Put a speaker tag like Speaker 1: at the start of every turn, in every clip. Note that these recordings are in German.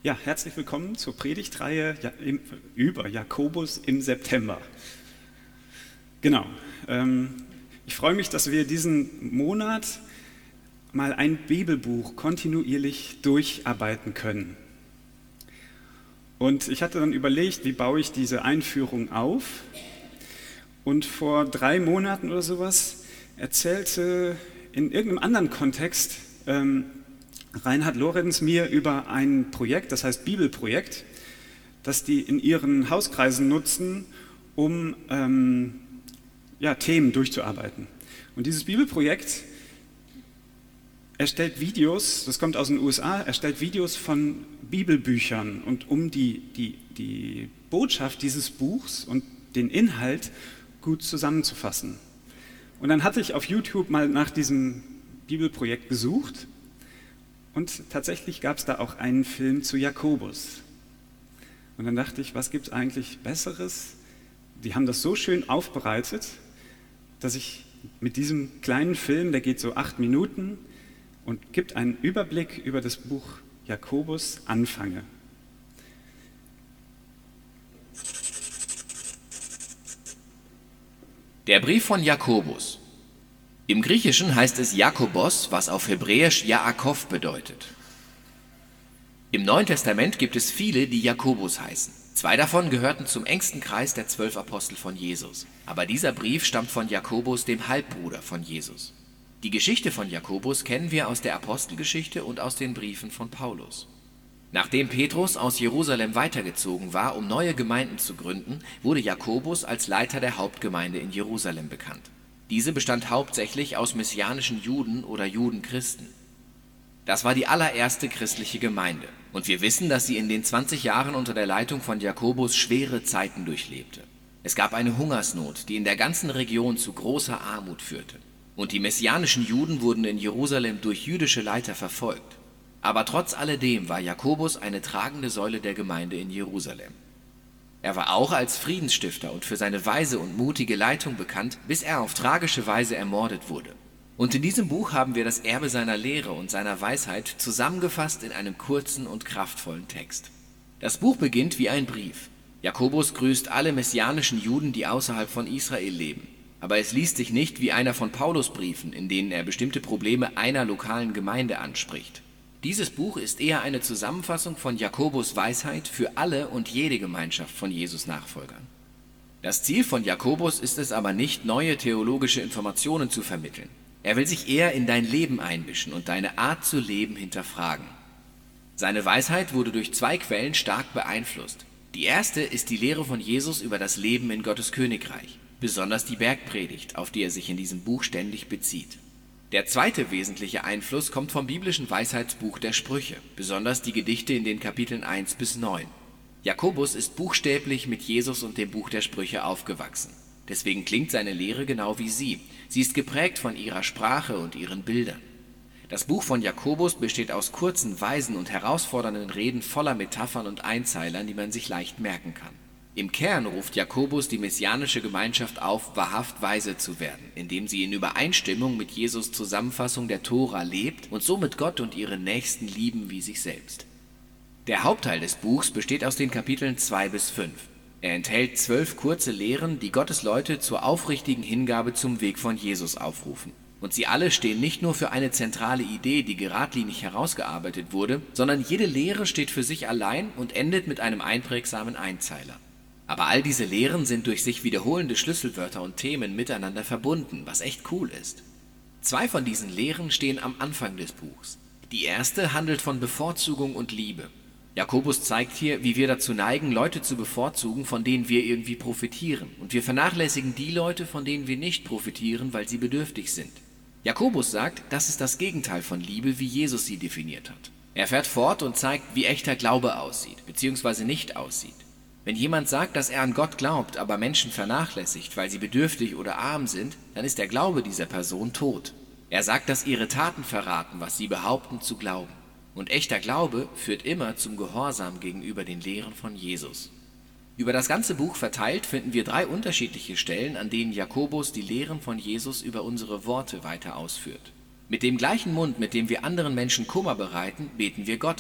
Speaker 1: Ja, herzlich willkommen zur Predigtreihe über Jakobus im September. Genau. Ich freue mich, dass wir diesen Monat mal ein Bibelbuch kontinuierlich durcharbeiten können. Und ich hatte dann überlegt, wie baue ich diese Einführung auf? Und vor 3 Monaten oder sowas erzählte in irgendeinem anderen Kontext Reinhard Lorenz mir über ein Projekt, das heißt Bibelprojekt, das die in ihren Hauskreisen nutzen, um Themen durchzuarbeiten. Und dieses Bibelprojekt erstellt Videos, das kommt aus den USA, erstellt Videos von Bibelbüchern und um die Botschaft dieses Buchs und den Inhalt gut zusammenzufassen. Und dann hatte ich auf YouTube mal nach diesem Bibelprojekt gesucht und tatsächlich gab es da auch einen Film zu Jakobus. Und dann dachte ich, was gibt es eigentlich Besseres? Die haben das so schön aufbereitet, dass ich mit diesem kleinen Film, der geht so 8 Minuten und gibt einen Überblick über das Buch Jakobus, anfange.
Speaker 2: Der Brief von Jakobus. Im Griechischen heißt es Jakobos, was auf Hebräisch Jaakov bedeutet. Im Neuen Testament gibt es viele, die Jakobus heißen. 2 davon gehörten zum engsten Kreis der 12 Apostel von Jesus. Aber dieser Brief stammt von Jakobus, dem Halbbruder von Jesus. Die Geschichte von Jakobus kennen wir aus der Apostelgeschichte und aus den Briefen von Paulus. Nachdem Petrus aus Jerusalem weitergezogen war, um neue Gemeinden zu gründen, wurde Jakobus als Leiter der Hauptgemeinde in Jerusalem bekannt. Diese bestand hauptsächlich aus messianischen Juden oder Judenchristen. Das war die allererste christliche Gemeinde. Und wir wissen, dass sie in den 20 Jahren unter der Leitung von Jakobus schwere Zeiten durchlebte. Es gab eine Hungersnot, die in der ganzen Region zu großer Armut führte. Und die messianischen Juden wurden in Jerusalem durch jüdische Leiter verfolgt. Aber trotz alledem war Jakobus eine tragende Säule der Gemeinde in Jerusalem. Er war auch als Friedensstifter und für seine weise und mutige Leitung bekannt, bis er auf tragische Weise ermordet wurde. Und in diesem Buch haben wir das Erbe seiner Lehre und seiner Weisheit zusammengefasst in einem kurzen und kraftvollen Text. Das Buch beginnt wie ein Brief. Jakobus grüßt alle messianischen Juden, die außerhalb von Israel leben. Aber es liest sich nicht wie einer von Paulus' Briefen, in denen er bestimmte Probleme einer lokalen Gemeinde anspricht. Dieses Buch ist eher eine Zusammenfassung von Jakobus' Weisheit für alle und jede Gemeinschaft von Jesus Nachfolgern. Das Ziel von Jakobus ist es aber nicht, neue theologische Informationen zu vermitteln. Er will sich eher in dein Leben einmischen und deine Art zu leben hinterfragen. Seine Weisheit wurde durch 2 Quellen stark beeinflusst. Die erste ist die Lehre von Jesus über das Leben in Gottes Königreich, besonders die Bergpredigt, auf die er sich in diesem Buch ständig bezieht. Der zweite wesentliche Einfluss kommt vom biblischen Weisheitsbuch der Sprüche, besonders die Gedichte in den Kapiteln 1 bis 9. Jakobus ist buchstäblich mit Jesus und dem Buch der Sprüche aufgewachsen. Deswegen klingt seine Lehre genau wie sie. Sie ist geprägt von ihrer Sprache und ihren Bildern. Das Buch von Jakobus besteht aus kurzen, weisen und herausfordernden Reden voller Metaphern und Einzeilern, die man sich leicht merken kann. Im Kern ruft Jakobus die messianische Gemeinschaft auf, wahrhaft weise zu werden, indem sie in Übereinstimmung mit Jesus' Zusammenfassung der Tora lebt und somit Gott und ihren Nächsten lieben wie sich selbst. Der Hauptteil des Buchs besteht aus den Kapiteln 2 bis 5. Er enthält 12 kurze Lehren, die Gottes Leute zur aufrichtigen Hingabe zum Weg von Jesus aufrufen. Und sie alle stehen nicht nur für eine zentrale Idee, die geradlinig herausgearbeitet wurde, sondern jede Lehre steht für sich allein und endet mit einem einprägsamen Einzeiler. Aber all diese Lehren sind durch sich wiederholende Schlüsselwörter und Themen miteinander verbunden, was echt cool ist. 2 von diesen Lehren stehen am Anfang des Buchs. Die erste handelt von Bevorzugung und Liebe. Jakobus zeigt hier, wie wir dazu neigen, Leute zu bevorzugen, von denen wir irgendwie profitieren. Und wir vernachlässigen die Leute, von denen wir nicht profitieren, weil sie bedürftig sind. Jakobus sagt, das ist das Gegenteil von Liebe, wie Jesus sie definiert hat. Er fährt fort und zeigt, wie echter Glaube aussieht, beziehungsweise nicht aussieht. Wenn jemand sagt, dass er an Gott glaubt, aber Menschen vernachlässigt, weil sie bedürftig oder arm sind, dann ist der Glaube dieser Person tot. Er sagt, dass ihre Taten verraten, was sie behaupten zu glauben. Und echter Glaube führt immer zum Gehorsam gegenüber den Lehren von Jesus. Über das ganze Buch verteilt finden wir 3 unterschiedliche Stellen, an denen Jakobus die Lehren von Jesus über unsere Worte weiter ausführt. Mit dem gleichen Mund, mit dem wir anderen Menschen Kummer bereiten, beten wir Gott an.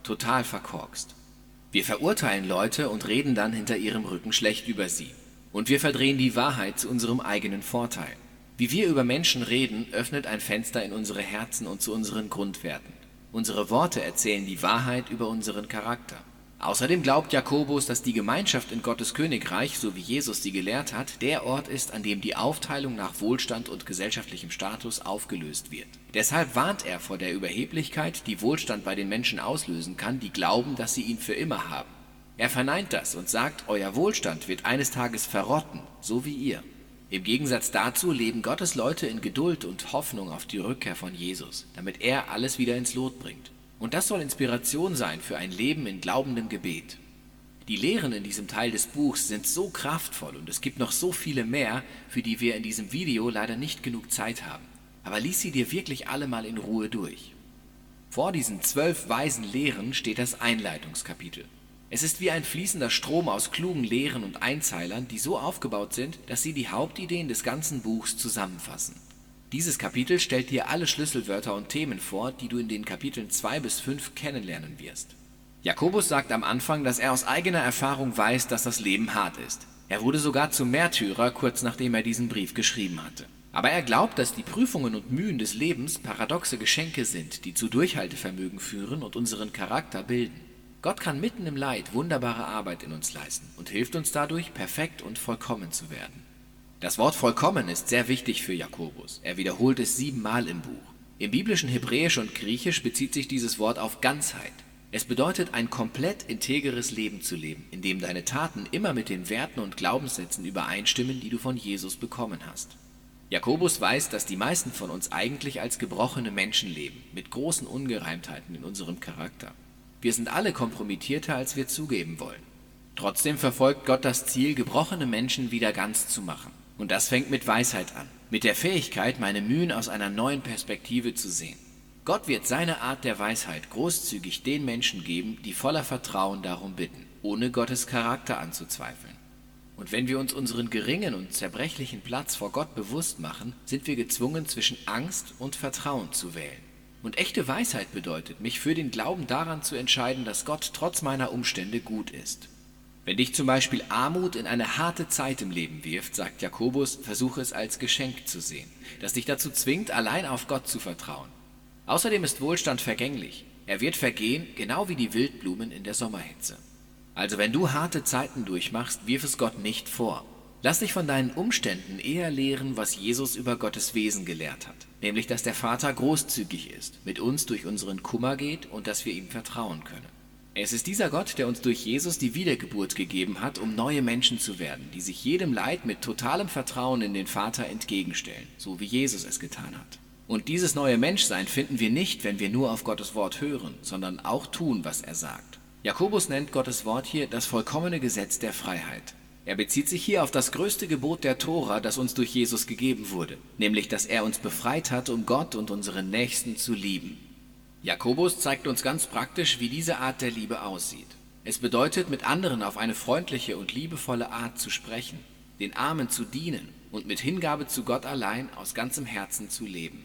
Speaker 2: total verkorkst. Wir verurteilen Leute und reden dann hinter ihrem Rücken schlecht über sie. Und wir verdrehen die Wahrheit zu unserem eigenen Vorteil. Wie wir über Menschen reden, öffnet ein Fenster in unsere Herzen und zu unseren Grundwerten. Unsere Worte erzählen die Wahrheit über unseren Charakter. Außerdem glaubt Jakobus, dass die Gemeinschaft in Gottes Königreich, so wie Jesus sie gelehrt hat, der Ort ist, an dem die Aufteilung nach Wohlstand und gesellschaftlichem Status aufgelöst wird. Deshalb warnt er vor der Überheblichkeit, die Wohlstand bei den Menschen auslösen kann, die glauben, dass sie ihn für immer haben. Er verneint das und sagt, euer Wohlstand wird eines Tages verrotten, so wie ihr. Im Gegensatz dazu leben Gottes Leute in Geduld und Hoffnung auf die Rückkehr von Jesus, damit er alles wieder ins Lot bringt. Und das soll Inspiration sein für ein Leben in glaubendem Gebet. Die Lehren in diesem Teil des Buchs sind so kraftvoll und es gibt noch so viele mehr, für die wir in diesem Video leider nicht genug Zeit haben. Aber lies sie dir wirklich alle mal in Ruhe durch. Vor diesen 12 weisen Lehren steht das Einleitungskapitel. Es ist wie ein fließender Strom aus klugen Lehren und Einzeilern, die so aufgebaut sind, dass sie die Hauptideen des ganzen Buchs zusammenfassen. Dieses Kapitel stellt dir alle Schlüsselwörter und Themen vor, die du in den Kapiteln 2 bis 5 kennenlernen wirst. Jakobus sagt am Anfang, dass er aus eigener Erfahrung weiß, dass das Leben hart ist. Er wurde sogar zum Märtyrer, kurz nachdem er diesen Brief geschrieben hatte. Aber er glaubt, dass die Prüfungen und Mühen des Lebens paradoxe Geschenke sind, die zu Durchhaltevermögen führen und unseren Charakter bilden. Gott kann mitten im Leid wunderbare Arbeit in uns leisten und hilft uns dadurch, perfekt und vollkommen zu werden. Das Wort vollkommen ist sehr wichtig für Jakobus. Er wiederholt es 7-mal im Buch. Im biblischen Hebräisch und Griechisch bezieht sich dieses Wort auf Ganzheit. Es bedeutet, ein komplett integeres Leben zu leben, in dem deine Taten immer mit den Werten und Glaubenssätzen übereinstimmen, die du von Jesus bekommen hast. Jakobus weiß, dass die meisten von uns eigentlich als gebrochene Menschen leben, mit großen Ungereimtheiten in unserem Charakter. Wir sind alle kompromittierter, als wir zugeben wollen. Trotzdem verfolgt Gott das Ziel, gebrochene Menschen wieder ganz zu machen. Und das fängt mit Weisheit an, mit der Fähigkeit, meine Mühen aus einer neuen Perspektive zu sehen. Gott wird seine Art der Weisheit großzügig den Menschen geben, die voller Vertrauen darum bitten, ohne Gottes Charakter anzuzweifeln. Und wenn wir uns unseren geringen und zerbrechlichen Platz vor Gott bewusst machen, sind wir gezwungen, zwischen Angst und Vertrauen zu wählen. Und echte Weisheit bedeutet, mich für den Glauben daran zu entscheiden, dass Gott trotz meiner Umstände gut ist. Wenn dich zum Beispiel Armut in eine harte Zeit im Leben wirft, sagt Jakobus, versuche es als Geschenk zu sehen, das dich dazu zwingt, allein auf Gott zu vertrauen. Außerdem ist Wohlstand vergänglich. Er wird vergehen, genau wie die Wildblumen in der Sommerhitze. Also wenn du harte Zeiten durchmachst, wirf es Gott nicht vor. Lass dich von deinen Umständen eher lehren, was Jesus über Gottes Wesen gelehrt hat, nämlich, dass der Vater großzügig ist, mit uns durch unseren Kummer geht und dass wir ihm vertrauen können. Es ist dieser Gott, der uns durch Jesus die Wiedergeburt gegeben hat, um neue Menschen zu werden, die sich jedem Leid mit totalem Vertrauen in den Vater entgegenstellen, so wie Jesus es getan hat. Und dieses neue Menschsein finden wir nicht, wenn wir nur auf Gottes Wort hören, sondern auch tun, was er sagt. Jakobus nennt Gottes Wort hier das vollkommene Gesetz der Freiheit. Er bezieht sich hier auf das größte Gebot der Tora, das uns durch Jesus gegeben wurde, nämlich, dass er uns befreit hat, um Gott und unseren Nächsten zu lieben. Jakobus zeigt uns ganz praktisch, wie diese Art der Liebe aussieht. Es bedeutet, mit anderen auf eine freundliche und liebevolle Art zu sprechen, den Armen zu dienen und mit Hingabe zu Gott allein aus ganzem Herzen zu leben.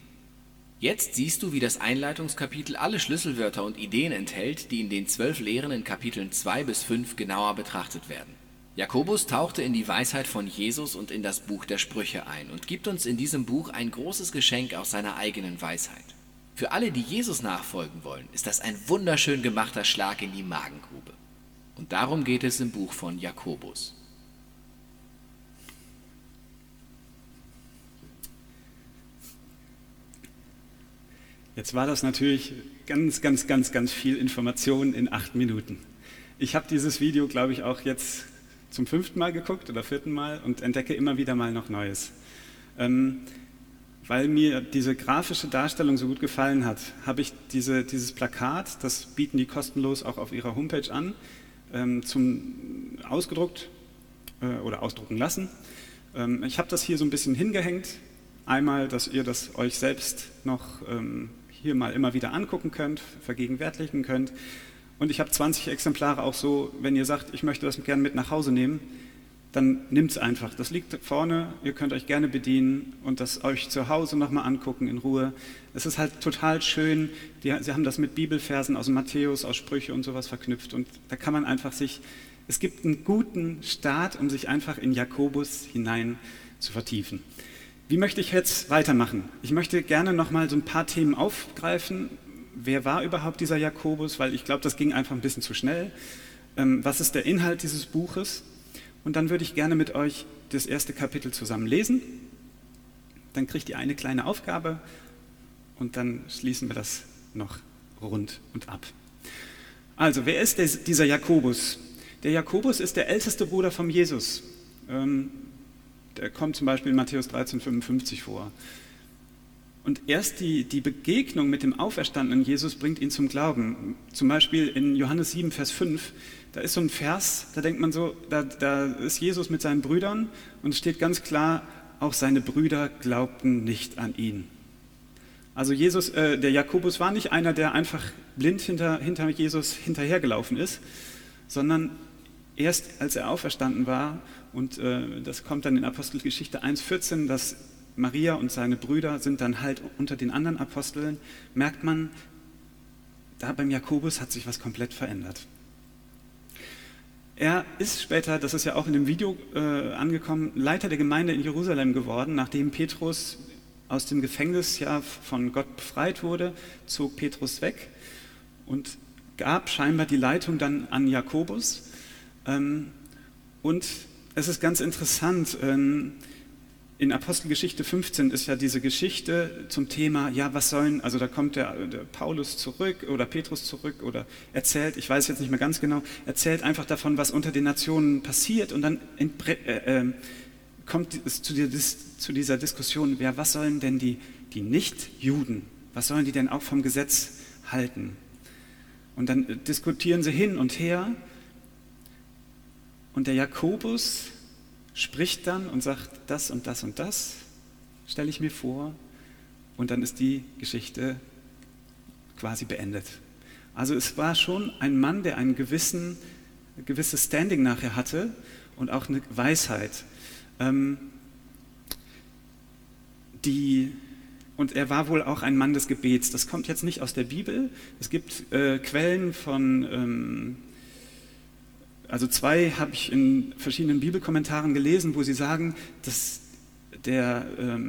Speaker 2: Jetzt siehst du, wie das Einleitungskapitel alle Schlüsselwörter und Ideen enthält, die in den 12 Lehren in Kapiteln 2 bis 5 genauer betrachtet werden. Jakobus tauchte in die Weisheit von Jesus und in das Buch der Sprüche ein und gibt uns in diesem Buch ein großes Geschenk aus seiner eigenen Weisheit. Für alle, die Jesus nachfolgen wollen, ist das ein wunderschön gemachter Schlag in die Magengrube. Und darum geht es im Buch von Jakobus.
Speaker 1: Jetzt war das natürlich ganz viel Information in 8 Minuten. Ich habe dieses Video, glaube ich, auch jetzt zum 5. Mal geguckt oder 4. Mal und entdecke immer wieder mal noch Neues. Weil mir diese grafische Darstellung so gut gefallen hat, habe ich dieses Plakat, das bieten die kostenlos auch auf ihrer Homepage an, ausgedruckt oder ausdrucken lassen. Ich habe das hier so ein bisschen hingehängt. Einmal, dass ihr das euch selbst noch hier mal immer wieder angucken könnt, vergegenwärtigen könnt. Und ich habe 20 Exemplare auch so, wenn ihr sagt, ich möchte das gerne mit nach Hause nehmen, dann nimmt es einfach. Das liegt vorne, ihr könnt euch gerne bedienen und das euch zu Hause nochmal angucken in Ruhe. Es ist halt total schön, sie haben das mit Bibelversen aus Matthäus, aus Sprüche und sowas verknüpft und da kann man einfach es gibt einen guten Start, um sich einfach in Jakobus hinein zu vertiefen. Wie möchte ich jetzt weitermachen? Ich möchte gerne nochmal so ein paar Themen aufgreifen. Wer war überhaupt dieser Jakobus? Weil ich glaube, das ging einfach ein bisschen zu schnell. Was ist der Inhalt dieses Buches? Und dann würde ich gerne mit euch das erste Kapitel zusammen lesen. Dann kriegt ihr eine kleine Aufgabe und dann schließen wir das noch rund und ab. Also, wer ist dieser Jakobus? Der Jakobus ist der älteste Bruder von Jesus. Der kommt zum Beispiel in Matthäus 13,55 vor. Und erst die Begegnung mit dem auferstandenen Jesus bringt ihn zum Glauben. Zum Beispiel in Johannes 7, Vers 5, da ist so ein Vers, da denkt man so, da ist Jesus mit seinen Brüdern und es steht ganz klar, auch seine Brüder glaubten nicht an ihn. Also der Jakobus war nicht einer, der einfach blind hinter Jesus hinterhergelaufen ist, sondern erst als er auferstanden war, und das kommt dann in Apostelgeschichte 1,14, dass Maria und seine Brüder sind dann halt unter den anderen Aposteln, merkt man, da beim Jakobus hat sich was komplett verändert. Er ist später, das ist ja auch in dem Video angekommen, Leiter der Gemeinde in Jerusalem geworden, nachdem Petrus aus dem Gefängnis ja von Gott befreit wurde, zog Petrus weg und gab scheinbar die Leitung dann an Jakobus. Und es ist ganz interessant, in Apostelgeschichte 15 ist ja diese Geschichte zum Thema, ja, also da kommt der Paulus zurück oder Petrus zurück oder erzählt, ich weiß jetzt nicht mehr ganz genau, erzählt einfach davon, was unter den Nationen passiert und dann kommt es zu dieser Diskussion, ja, was sollen denn die Nicht-Juden, was sollen die denn auch vom Gesetz halten? Und dann diskutieren sie hin und her und der Jakobus spricht dann und sagt, das und das und das stelle ich mir vor und dann ist die Geschichte quasi beendet. Also es war schon ein Mann, der ein gewisses Standing nachher hatte und auch eine Weisheit. Und er war wohl auch ein Mann des Gebets. Das kommt jetzt nicht aus der Bibel. Es gibt Quellen von... Also 2 habe ich in verschiedenen Bibelkommentaren gelesen, wo sie sagen, dass der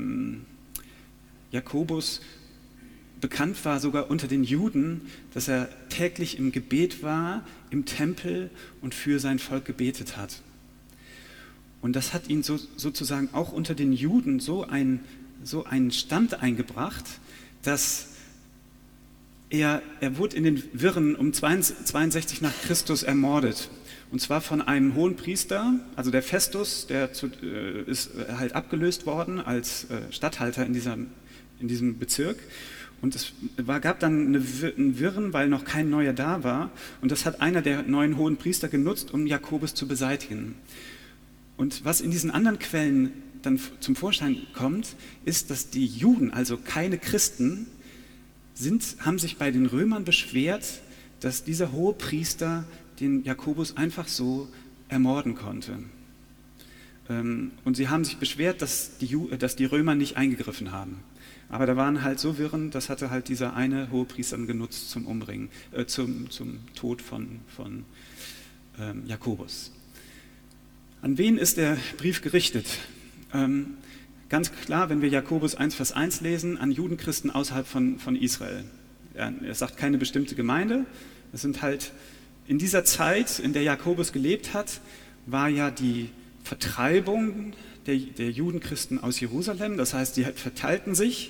Speaker 1: Jakobus bekannt war sogar unter den Juden, dass er täglich im Gebet war, im Tempel und für sein Volk gebetet hat. Und das hat ihn sozusagen auch unter den Juden so einen Stand eingebracht, dass er wurde in den Wirren um 62 nach Christus ermordet. Und zwar von einem hohen Priester, also der Festus, der ist halt abgelöst worden als Statthalter in diesem Bezirk. Und es gab dann einen Wirren, weil noch kein neuer da war. Und das hat einer der neuen hohen Priester genutzt, um Jakobus zu beseitigen. Und was in diesen anderen Quellen dann zum Vorschein kommt, ist, dass die Juden, also keine Christen, haben sich bei den Römern beschwert, dass dieser hohe Priester den Jakobus einfach so ermorden konnte. Und sie haben sich beschwert, dass die Römer nicht eingegriffen haben. Aber da waren halt so Wirren, das hatte halt dieser eine Hohepriester genutzt zum Umbringen, zum Tod von Jakobus. An wen ist der Brief gerichtet? Ganz klar, wenn wir Jakobus 1, Vers 1 lesen, an Judenchristen außerhalb von Israel. Er sagt keine bestimmte Gemeinde, es sind halt in dieser Zeit, in der Jakobus gelebt hat, war ja die Vertreibung der Judenchristen aus Jerusalem, das heißt, die verteilten sich.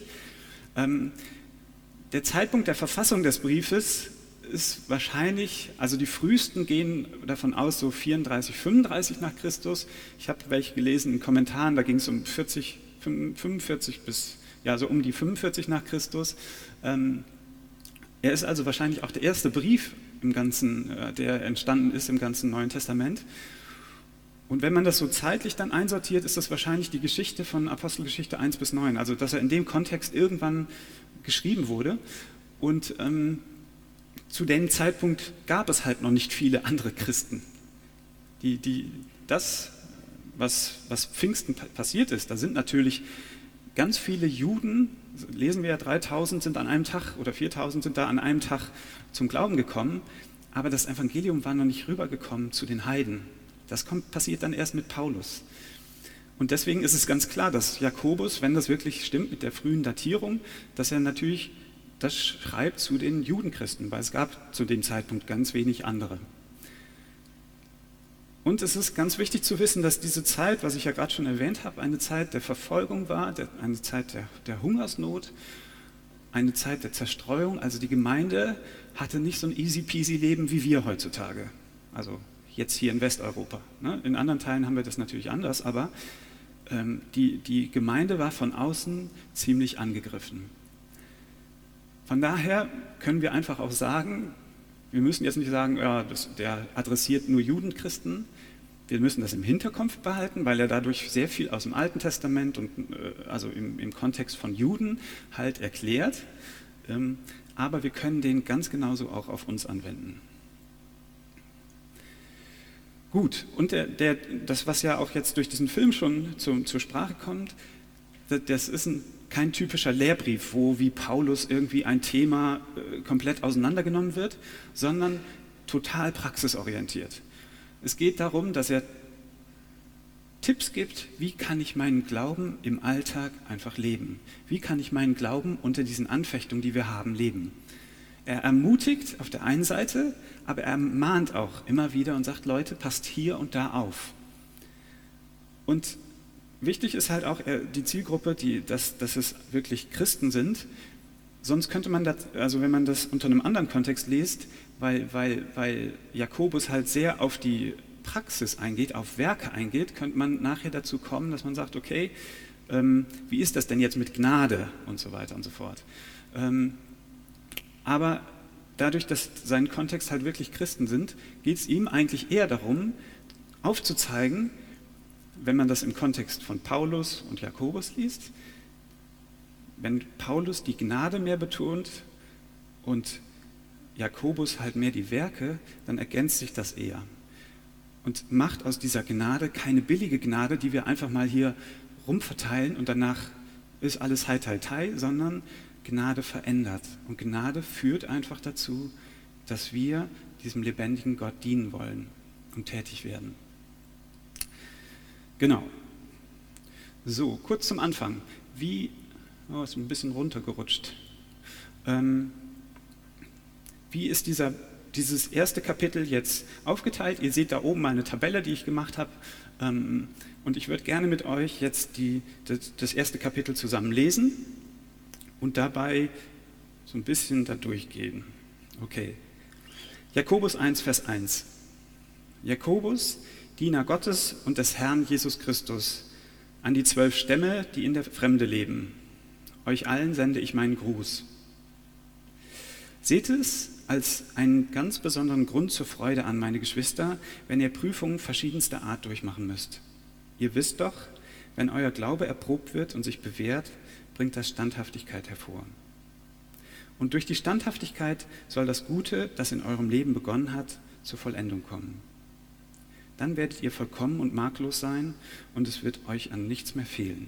Speaker 1: Der Zeitpunkt der Verfassung des Briefes ist wahrscheinlich, also die frühesten gehen davon aus, so 34, 35 nach Christus. Ich habe welche gelesen in Kommentaren, da ging es um 45 bis, ja, so um die 45 nach Christus. Er ist also wahrscheinlich auch der erste Brief im Ganzen, der entstanden ist im ganzen Neuen Testament. Und wenn man das so zeitlich dann einsortiert, ist das wahrscheinlich die Geschichte von Apostelgeschichte 1 bis 9, also dass er in dem Kontext irgendwann geschrieben wurde. Und zu dem Zeitpunkt gab es halt noch nicht viele andere Christen, die das was Pfingsten passiert ist, da sind natürlich ganz viele Juden, lesen wir ja, 3000 sind an einem Tag oder 4000 sind da an einem Tag zum Glauben gekommen, aber das Evangelium war noch nicht rübergekommen zu den Heiden. Das passiert dann erst mit Paulus. Und deswegen ist es ganz klar, dass Jakobus, wenn das wirklich stimmt mit der frühen Datierung, dass er natürlich das schreibt zu den Judenchristen, weil es gab zu dem Zeitpunkt ganz wenig andere. Und es ist ganz wichtig zu wissen, dass diese Zeit, was ich ja gerade schon erwähnt habe, eine Zeit der Verfolgung war, eine Zeit der Hungersnot, eine Zeit der Zerstreuung. Also die Gemeinde hatte nicht so ein easy-peasy Leben wie wir heutzutage. Also jetzt hier in Westeuropa. In anderen Teilen haben wir das natürlich anders, aber die Gemeinde war von außen ziemlich angegriffen. Von daher können wir einfach auch sagen, wir müssen jetzt nicht sagen, ja, der adressiert nur Judenchristen. Wir müssen das im Hinterkopf behalten, weil er dadurch sehr viel aus dem Alten Testament und also im Kontext von Juden halt erklärt. Aber wir können den ganz genauso auch auf uns anwenden. Gut, und das, was ja auch jetzt durch diesen Film schon zur Sprache kommt, das ist kein typischer Lehrbrief, wo wie Paulus irgendwie ein Thema komplett auseinandergenommen wird, sondern total praxisorientiert. Es geht darum, dass er Tipps gibt, wie kann ich meinen Glauben im Alltag einfach leben? Wie kann ich meinen Glauben unter diesen Anfechtungen, die wir haben, leben? Er ermutigt auf der einen Seite, aber er mahnt auch immer wieder und sagt, Leute, passt hier und da auf. Und wichtig ist halt auch die Zielgruppe, dass es wirklich Christen sind. Sonst könnte man das, also wenn man das unter einem anderen Kontext liest, weil Jakobus halt sehr auf die Praxis eingeht, auf Werke eingeht, könnte man nachher dazu kommen, dass man sagt, okay, wie ist das denn jetzt mit Gnade und so weiter und so fort. Aber dadurch, dass sein Kontext halt wirklich Christen sind, geht es ihm eigentlich eher darum, aufzuzeigen, wenn man das im Kontext von Paulus und Jakobus liest, wenn Paulus die Gnade mehr betont und Jakobus halt mehr die Werke, dann ergänzt sich das eher. Und macht aus dieser Gnade keine billige Gnade, die wir einfach mal hier rumverteilen und danach ist alles Hei Tai Tai, sondern Gnade verändert. Und Gnade führt einfach dazu, dass wir diesem lebendigen Gott dienen wollen und tätig werden. Genau. So, kurz zum Anfang. Ist ein bisschen runtergerutscht. Wie ist dieses erste Kapitel jetzt aufgeteilt? Ihr seht da oben mal eine Tabelle, die ich gemacht habe. Und ich würde gerne mit euch jetzt das erste Kapitel zusammen lesen und dabei so ein bisschen da durchgehen. Okay. Jakobus 1, Vers 1. Jakobus, Diener Gottes und des Herrn Jesus Christus, an die 12 Stämme, die in der Fremde leben. Euch allen sende ich meinen Gruß. Seht es als einen ganz besonderen Grund zur Freude an, meine Geschwister, wenn ihr Prüfungen verschiedenster Art durchmachen müsst. Ihr wisst doch, wenn euer Glaube erprobt wird und sich bewährt, bringt das Standhaftigkeit hervor. Und durch die Standhaftigkeit soll das Gute, das in eurem Leben begonnen hat, zur Vollendung kommen. Dann werdet ihr vollkommen und makellos sein und es wird euch an nichts mehr fehlen.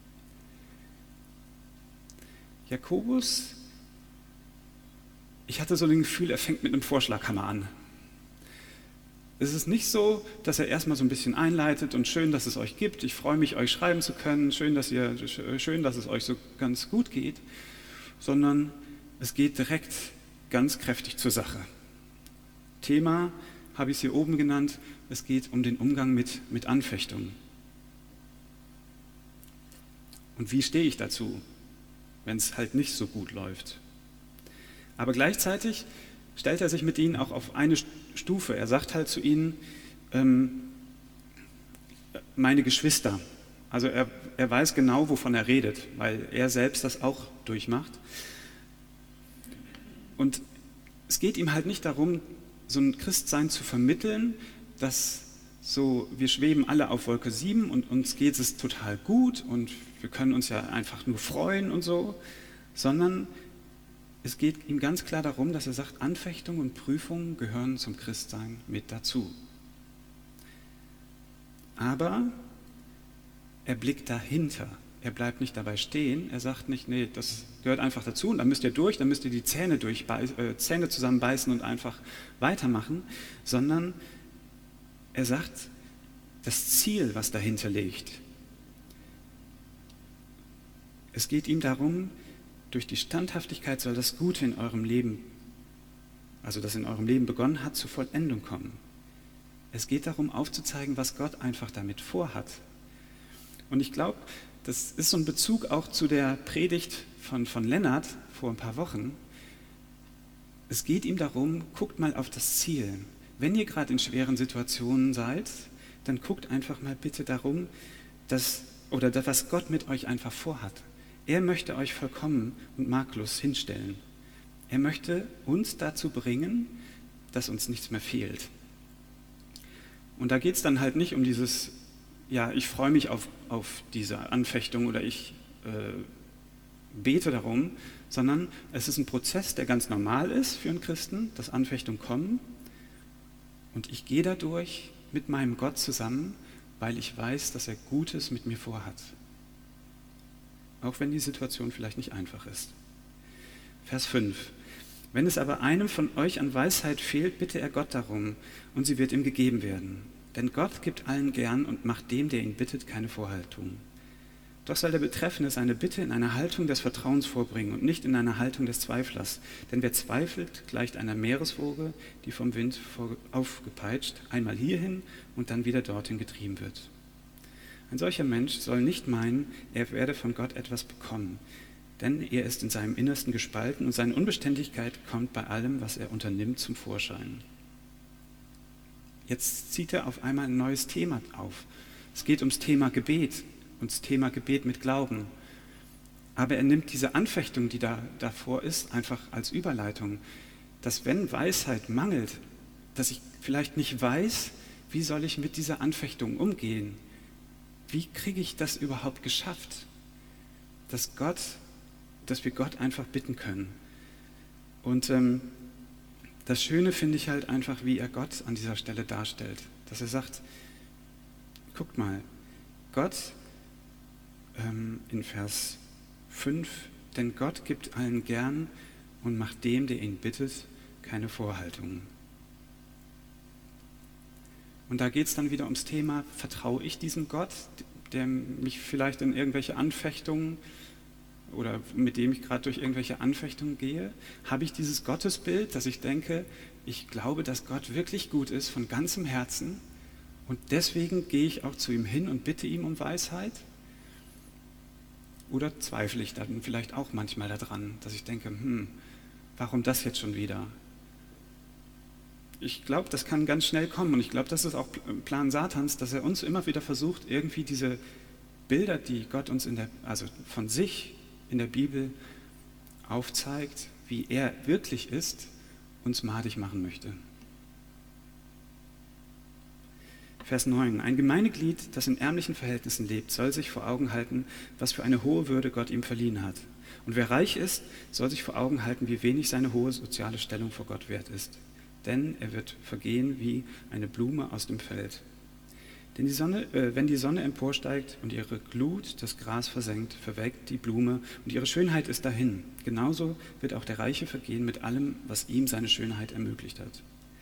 Speaker 1: Jakobus, ich hatte so ein Gefühl, er fängt mit einem Vorschlaghammer an. Es ist nicht so, dass er erstmal so ein bisschen einleitet und schön, dass es euch gibt, ich freue mich, euch schreiben zu können, schön, dass es euch so ganz gut geht, sondern es geht direkt ganz kräftig zur Sache. Thema habe ich es hier oben genannt, es geht um den Umgang mit Anfechtungen. Und wie stehe ich dazu, wenn es halt nicht so gut läuft? Aber gleichzeitig stellt er sich mit ihnen auch auf eine Stufe. Er sagt halt zu ihnen, meine Geschwister. Also er weiß genau, wovon er redet, weil er selbst das auch durchmacht. Und es geht ihm halt nicht darum, so ein Christsein zu vermitteln, dass so, wir schweben alle auf Wolke 7 und uns geht es total gut und wir können uns ja einfach nur freuen und so, sondern es geht ihm ganz klar darum, dass er sagt, Anfechtungen und Prüfungen gehören zum Christsein mit dazu. Aber er blickt dahinter. Er bleibt nicht dabei stehen, er sagt nicht, nee, das gehört einfach dazu und dann müsst ihr durch, dann müsst ihr die Zähne zusammenbeißen und einfach weitermachen, sondern er sagt, das Ziel, was dahinter liegt. Es geht ihm darum, durch die Standhaftigkeit soll das Gute in eurem Leben, also das in eurem Leben begonnen hat, zur Vollendung kommen. Es geht darum, aufzuzeigen, was Gott einfach damit vorhat. Und ich glaube, das ist so ein Bezug auch zu der Predigt von Lennart vor ein paar Wochen. Es geht ihm darum, guckt mal auf das Ziel. Wenn ihr gerade in schweren Situationen seid, dann guckt einfach mal bitte darum, was Gott mit euch einfach vorhat. Er möchte euch vollkommen und makellos hinstellen. Er möchte uns dazu bringen, dass uns nichts mehr fehlt. Und da geht es dann halt nicht um dieses, ja, ich freue mich auf diese Anfechtung oder ich bete darum, sondern es ist ein Prozess, der ganz normal ist für einen Christen, dass Anfechtungen kommen und ich gehe dadurch mit meinem Gott zusammen, weil ich weiß, dass er Gutes mit mir vorhat. Auch wenn die Situation vielleicht nicht einfach ist. Vers 5. Wenn es aber einem von euch an Weisheit fehlt, bitte er Gott darum, und sie wird ihm gegeben werden. Denn Gott gibt allen gern und macht dem, der ihn bittet, keine Vorhaltung. Doch soll der Betreffende seine Bitte in einer Haltung des Vertrauens vorbringen und nicht in einer Haltung des Zweiflers. Denn wer zweifelt, gleicht einer Meereswoge, die vom Wind aufgepeitscht, einmal hierhin und dann wieder dorthin getrieben wird. Ein solcher Mensch soll nicht meinen, er werde von Gott etwas bekommen, denn er ist in seinem Innersten gespalten und seine Unbeständigkeit kommt bei allem, was er unternimmt, zum Vorschein. Jetzt zieht er auf einmal ein neues Thema auf. Es geht ums Thema Gebet und das Thema Gebet mit Glauben. Aber er nimmt diese Anfechtung, die davor ist, einfach als Überleitung, dass wenn Weisheit mangelt, dass ich vielleicht nicht weiß, wie soll ich mit dieser Anfechtung umgehen? Wie kriege ich das überhaupt geschafft, dass wir Gott einfach bitten können? Und das Schöne finde ich halt einfach, wie er Gott an dieser Stelle darstellt. Dass er sagt, guckt mal, Gott in Vers 5, denn Gott gibt allen gern und macht dem, der ihn bittet, keine Vorhaltungen. Und da geht es dann wieder ums Thema, vertraue ich diesem Gott, der mich vielleicht in irgendwelche Anfechtungen oder mit dem ich gerade durch irgendwelche Anfechtungen gehe? Habe ich dieses Gottesbild, dass ich denke, ich glaube, dass Gott wirklich gut ist von ganzem Herzen und deswegen gehe ich auch zu ihm hin und bitte ihm um Weisheit? Oder zweifle ich dann vielleicht auch manchmal daran, dass ich denke, warum das jetzt schon wieder? Ich glaube, das kann ganz schnell kommen und ich glaube, das ist auch Plan Satans, dass er uns immer wieder versucht, irgendwie diese Bilder, die Gott uns von sich in der Bibel aufzeigt, wie er wirklich ist, uns madig machen möchte. Vers 9. Ein Gemeindeglied, das in ärmlichen Verhältnissen lebt, soll sich vor Augen halten, was für eine hohe Würde Gott ihm verliehen hat. Und wer reich ist, soll sich vor Augen halten, wie wenig seine hohe soziale Stellung vor Gott wert ist. Denn er wird vergehen wie eine Blume aus dem Feld. Denn wenn die Sonne emporsteigt und ihre Glut das Gras versenkt, verwelkt die Blume und ihre Schönheit ist dahin. Genauso wird auch der Reiche vergehen mit allem, was ihm seine Schönheit ermöglicht hat.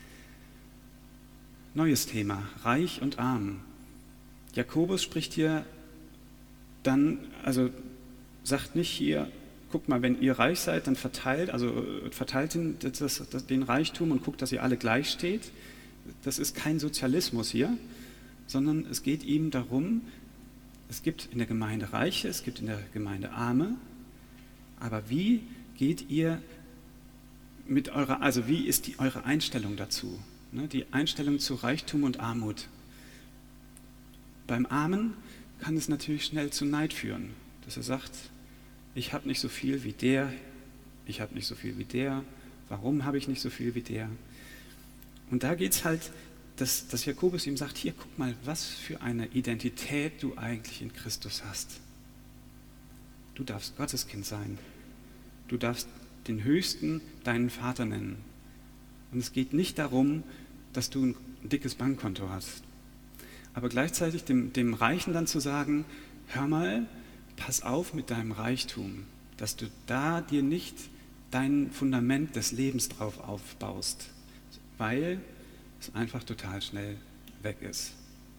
Speaker 1: Neues Thema, reich und arm. Jakobus spricht hier dann, sagt nicht hier, guckt mal, wenn ihr reich seid, dann verteilt den Reichtum und guckt, dass ihr alle gleich steht. Das ist kein Sozialismus hier, sondern es geht ihm darum, es gibt in der Gemeinde Reiche, es gibt in der Gemeinde Arme, aber wie geht ihr wie ist eure Einstellung dazu? Ne, die Einstellung zu Reichtum und Armut. Beim Armen kann es natürlich schnell zu Neid führen, dass er sagt, ich habe nicht so viel wie der, ich habe nicht so viel wie der, warum habe ich nicht so viel wie der? Und da geht es halt, dass Jakobus ihm sagt, hier guck mal, was für eine Identität du eigentlich in Christus hast. Du darfst Gotteskind sein. Du darfst den Höchsten deinen Vater nennen. Und es geht nicht darum, dass du ein dickes Bankkonto hast. Aber gleichzeitig dem Reichen dann zu sagen, hör mal, pass auf mit deinem Reichtum, dass du da dir nicht dein Fundament des Lebens drauf aufbaust, weil es einfach total schnell weg ist.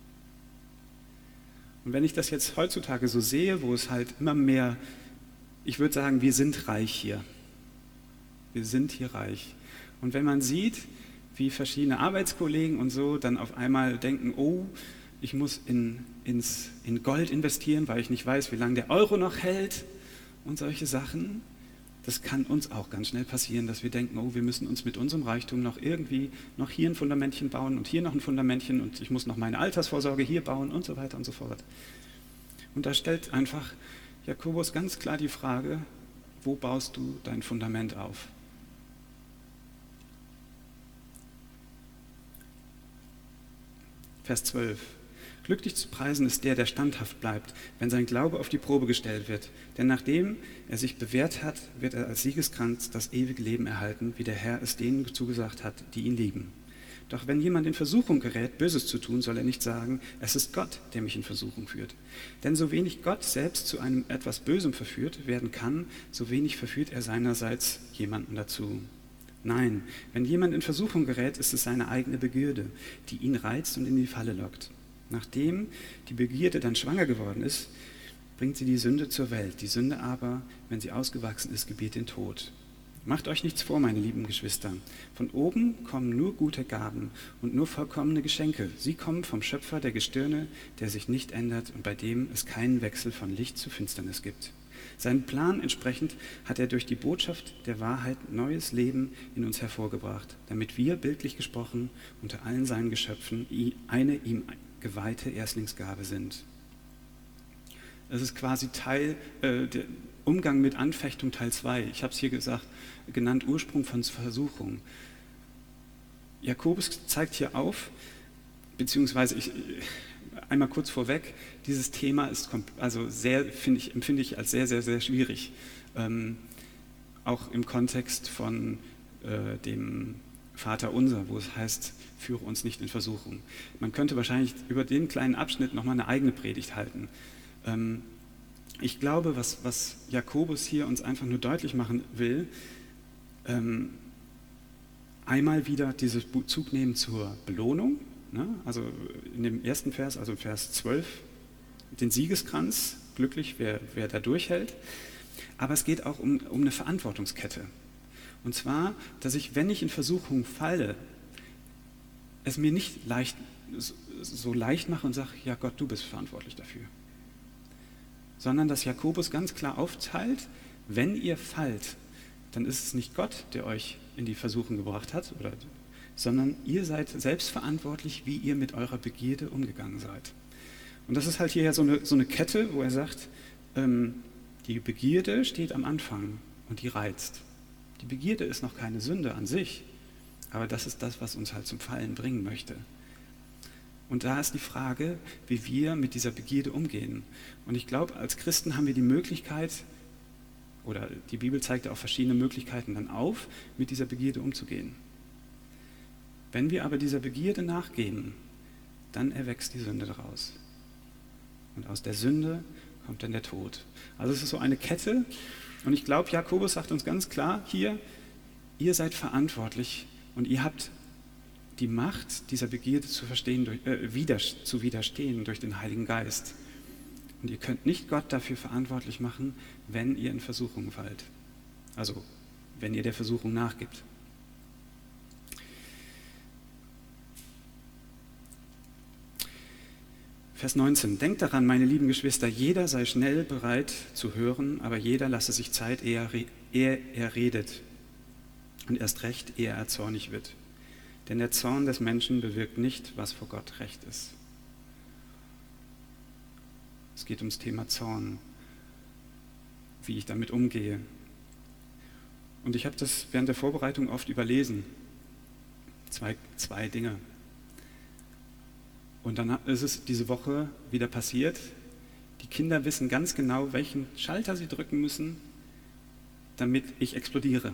Speaker 1: Und wenn ich das jetzt heutzutage so sehe, wo es halt immer mehr, ich würde sagen, wir sind reich hier. Wir sind hier reich. Und wenn man sieht, wie verschiedene Arbeitskollegen und so dann auf einmal denken, oh, ich muss in Gold investieren, weil ich nicht weiß, wie lange der Euro noch hält und solche Sachen, das kann uns auch ganz schnell passieren, dass wir denken, oh, wir müssen uns mit unserem Reichtum noch irgendwie noch hier ein Fundamentchen bauen und hier noch ein Fundamentchen und ich muss noch meine Altersvorsorge hier bauen und so weiter und so fort. Und da stellt einfach Jakobus ganz klar die Frage, wo baust du dein Fundament auf? Vers 12. Glücklich zu preisen ist der standhaft bleibt, wenn sein Glaube auf die Probe gestellt wird. Denn nachdem er sich bewährt hat, wird er als Siegeskranz das ewige Leben erhalten, wie der Herr es denen zugesagt hat, die ihn lieben. Doch wenn jemand in Versuchung gerät, Böses zu tun, soll er nicht sagen, es ist Gott, der mich in Versuchung führt. Denn so wenig Gott selbst zu einem etwas Bösem verführt werden kann, so wenig verführt er seinerseits jemanden dazu. Nein, wenn jemand in Versuchung gerät, ist es seine eigene Begierde, die ihn reizt und in die Falle lockt. Nachdem die Begierde dann schwanger geworden ist, bringt sie die Sünde zur Welt. Die Sünde aber, wenn sie ausgewachsen ist, gebiert den Tod. Macht euch nichts vor, meine lieben Geschwister. Von oben kommen nur gute Gaben und nur vollkommene Geschenke. Sie kommen vom Schöpfer der Gestirne, der sich nicht ändert und bei dem es keinen Wechsel von Licht zu Finsternis gibt. Seinem Plan entsprechend hat er durch die Botschaft der Wahrheit neues Leben in uns hervorgebracht, damit wir, bildlich gesprochen, unter allen seinen Geschöpfen eine ihm geweihte Erstlingsgabe sind. Es ist quasi Teil der Umgang mit Anfechtung Teil 2. Ich habe es hier genannt, Ursprung von Versuchung. Jakobus zeigt hier auf, beziehungsweise einmal kurz vorweg, dieses Thema ist also empfinde ich als sehr, sehr, sehr schwierig. Auch im Kontext von dem Vater unser, wo es heißt, führe uns nicht in Versuchung. Man könnte wahrscheinlich über den kleinen Abschnitt nochmal eine eigene Predigt halten. Ich glaube, was Jakobus hier uns einfach nur deutlich machen will, einmal wieder dieses Bezug nehmen zur Belohnung, ne? Also in dem ersten Vers, also Vers 12, den Siegeskranz, glücklich, wer da durchhält. Aber es geht auch um eine Verantwortungskette. Und zwar, dass ich, wenn ich in Versuchung falle, es mir nicht so leicht mache und sage, ja Gott, du bist verantwortlich dafür. Sondern dass Jakobus ganz klar aufteilt, wenn ihr fallt, dann ist es nicht Gott, der euch in die Versuchung gebracht hat, sondern ihr seid selbst verantwortlich, wie ihr mit eurer Begierde umgegangen seid. Und das ist halt hier so eine Kette, wo er sagt, die Begierde steht am Anfang und die reizt. Die Begierde ist noch keine Sünde an sich, aber das ist das, was uns halt zum Fallen bringen möchte. Und da ist die Frage, wie wir mit dieser Begierde umgehen. Und ich glaube, als Christen haben wir die Möglichkeit, oder die Bibel zeigt ja auch verschiedene Möglichkeiten dann auf, mit dieser Begierde umzugehen. Wenn wir aber dieser Begierde nachgeben, dann erwächst die Sünde daraus. Und aus der Sünde kommt dann der Tod. Also es ist so eine Kette. Und ich glaube, Jakobus sagt uns ganz klar hier, ihr seid verantwortlich und ihr habt die Macht, dieser Begierde zu widerstehen durch den Heiligen Geist. Und ihr könnt nicht Gott dafür verantwortlich machen, wenn ihr in Versuchung fallt. Also, wenn ihr der Versuchung nachgibt. Vers 19. Denkt daran, meine lieben Geschwister, jeder sei schnell bereit zu hören, aber jeder lasse sich Zeit, ehe er redet. Und erst recht, ehe er zornig wird. Denn der Zorn des Menschen bewirkt nicht, was vor Gott recht ist. Es geht ums Thema Zorn, wie ich damit umgehe. Und ich habe das während der Vorbereitung oft überlesen. Zwei Dinge. Und dann ist es diese Woche wieder passiert. Die Kinder wissen ganz genau, welchen Schalter sie drücken müssen, damit ich explodiere.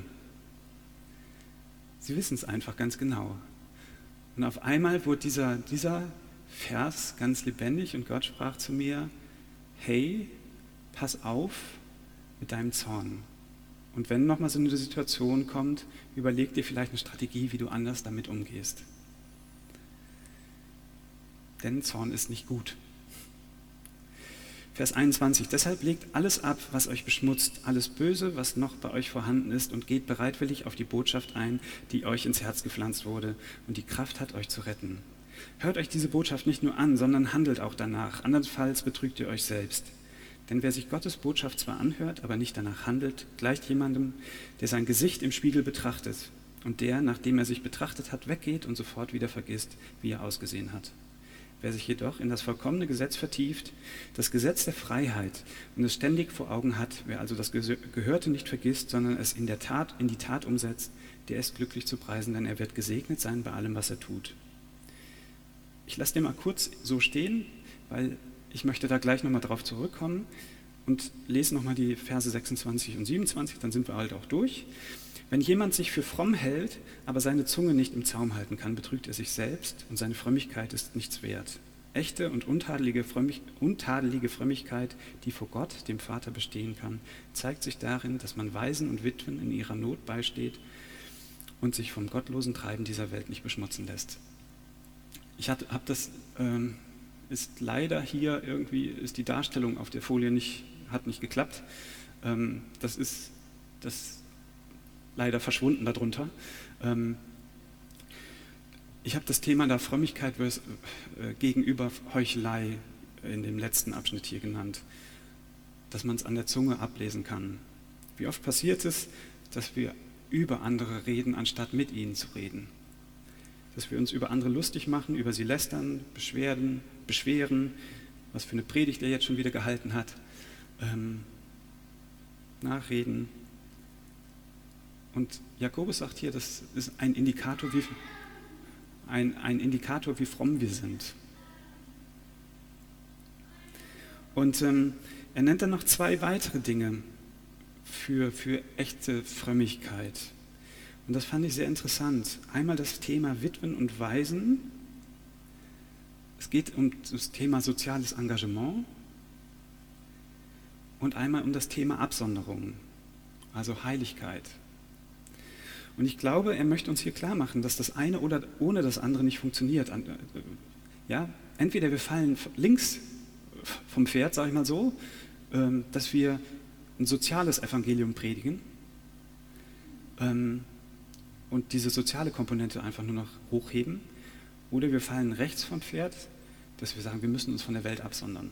Speaker 1: Sie wissen es einfach ganz genau. Und auf einmal wurde dieser Vers ganz lebendig und Gott sprach zu mir, hey, pass auf mit deinem Zorn. Und wenn nochmal so eine Situation kommt, überleg dir vielleicht eine Strategie, wie du anders damit umgehst. Denn Zorn ist nicht gut. Vers 21. Deshalb legt alles ab, was euch beschmutzt, alles Böse, was noch bei euch vorhanden ist, und geht bereitwillig auf die Botschaft ein, die euch ins Herz gepflanzt wurde und die Kraft hat, euch zu retten. Hört euch diese Botschaft nicht nur an, sondern handelt auch danach. Andernfalls betrügt ihr euch selbst. Denn wer sich Gottes Botschaft zwar anhört, aber nicht danach handelt, gleicht jemandem, der sein Gesicht im Spiegel betrachtet und der, nachdem er sich betrachtet hat, weggeht und sofort wieder vergisst, wie er ausgesehen hat. Wer sich jedoch in das vollkommene Gesetz vertieft, das Gesetz der Freiheit, und es ständig vor Augen hat, wer also das Gehörte nicht vergisst, sondern es in die Tat umsetzt, der ist glücklich zu preisen, denn er wird gesegnet sein bei allem, was er tut. Ich lasse den mal kurz so stehen, weil ich möchte da gleich nochmal drauf zurückkommen und lese nochmal die Verse 26 und 27, dann sind wir halt auch durch. Wenn jemand sich für fromm hält, aber seine Zunge nicht im Zaum halten kann, betrügt er sich selbst und seine Frömmigkeit ist nichts wert. Echte und untadelige Frömmigkeit, die vor Gott, dem Vater, bestehen kann, zeigt sich darin, dass man Waisen und Witwen in ihrer Not beisteht und sich vom gottlosen Treiben dieser Welt nicht beschmutzen lässt. Ist leider hier irgendwie, ist die Darstellung auf der Folie hat nicht geklappt. Das ist leider verschwunden darunter. Ich habe das Thema der Frömmigkeit gegenüber Heuchelei in dem letzten Abschnitt hier genannt, dass man es an der Zunge ablesen kann. Wie oft passiert es, dass wir über andere reden, anstatt mit ihnen zu reden? Dass wir uns über andere lustig machen, über sie lästern, beschweren, was für eine Predigt er jetzt schon wieder gehalten hat, nachreden. Und Jakobus sagt hier, das ist ein Indikator, wie fromm wir sind. Und er nennt dann noch 2 weitere Dinge für echte Frömmigkeit. Und das fand ich sehr interessant. Einmal das Thema Witwen und Waisen. Es geht um das Thema soziales Engagement. Und einmal um das Thema Absonderung, also Heiligkeit. Und ich glaube, er möchte uns hier klar machen, dass das eine oder ohne das andere nicht funktioniert. Ja, entweder wir fallen links vom Pferd, sage ich mal so, dass wir ein soziales Evangelium predigen und diese soziale Komponente einfach nur noch hochheben, oder wir fallen rechts vom Pferd, dass wir sagen, wir müssen uns von der Welt absondern.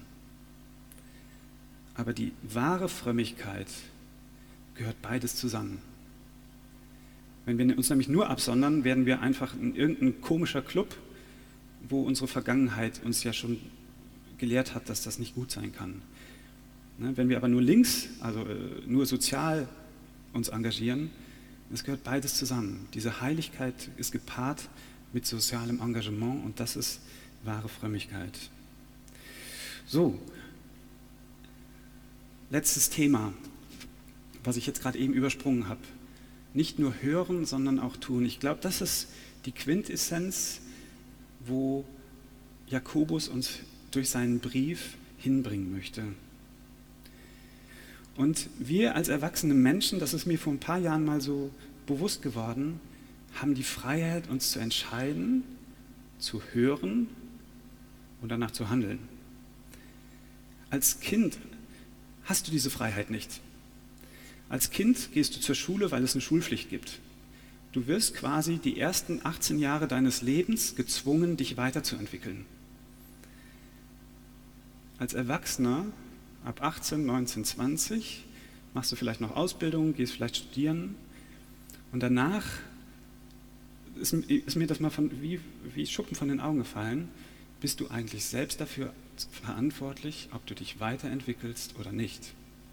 Speaker 1: Aber die wahre Frömmigkeit gehört beides zusammen. Wenn wir uns nämlich nur absondern, werden wir einfach in irgendein komischer Club, wo unsere Vergangenheit uns ja schon gelehrt hat, dass das nicht gut sein kann. Wenn wir aber nur links, also nur sozial uns engagieren, es gehört beides zusammen. Diese Heiligkeit ist gepaart mit sozialem Engagement und das ist wahre Frömmigkeit. So, letztes Thema, was ich jetzt gerade eben übersprungen habe. Nicht nur hören, sondern auch tun. Ich glaube, das ist die Quintessenz, wo Jakobus uns durch seinen Brief hinbringen möchte. Und wir als erwachsene Menschen, das ist mir vor ein paar Jahren mal so bewusst geworden, haben die Freiheit, uns zu entscheiden, zu hören und danach zu handeln. Als Kind hast du diese Freiheit nicht. Als Kind gehst du zur Schule, weil es eine Schulpflicht gibt. Du wirst quasi die ersten 18 Jahre deines Lebens gezwungen, dich weiterzuentwickeln. Als Erwachsener, ab 18, 19, 20, machst du vielleicht noch Ausbildung, gehst vielleicht studieren und danach ist mir das mal wie Schuppen von den Augen gefallen, bist du eigentlich selbst dafür verantwortlich, ob du dich weiterentwickelst oder nicht.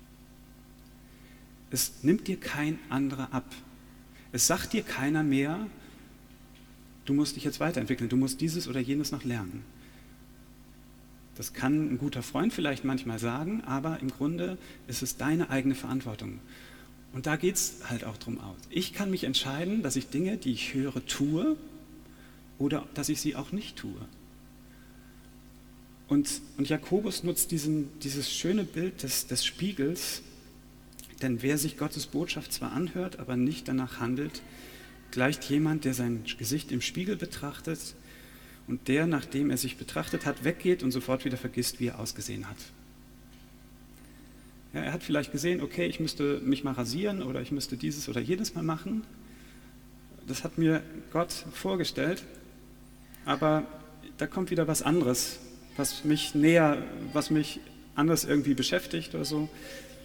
Speaker 1: Es nimmt dir kein anderer ab. Es sagt dir keiner mehr, du musst dich jetzt weiterentwickeln, du musst dieses oder jenes noch lernen. Das kann ein guter Freund vielleicht manchmal sagen, aber im Grunde ist es deine eigene Verantwortung. Und da geht es halt auch drum aus. Ich kann mich entscheiden, dass ich Dinge, die ich höre, tue oder dass ich sie auch nicht tue. Und Jakobus nutzt dieses schöne Bild des Spiegels, denn wer sich Gottes Botschaft zwar anhört, aber nicht danach handelt, gleicht jemand, der sein Gesicht im Spiegel betrachtet und der, nachdem er sich betrachtet hat, weggeht und sofort wieder vergisst, wie er ausgesehen hat. Ja, er hat vielleicht gesehen, okay, ich müsste mich mal rasieren oder ich müsste dieses oder jenes mal machen. Das hat mir Gott vorgestellt, aber da kommt wieder was anderes, was mich anders irgendwie beschäftigt oder so.